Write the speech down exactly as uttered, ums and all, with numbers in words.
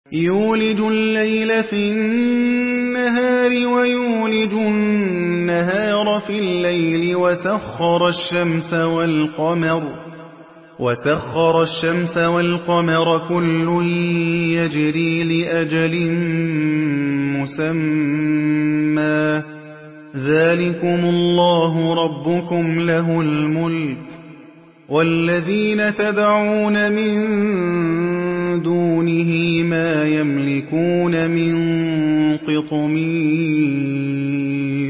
يولج الليل في النهار ويولج النهار في الليل وسخر الشمس والقمر وسخر الشمس والقمر كل يجري لأجل مسمى ذلكم الله ربكم له الملك والذين تدعون من دونه ما يملكون من قطمير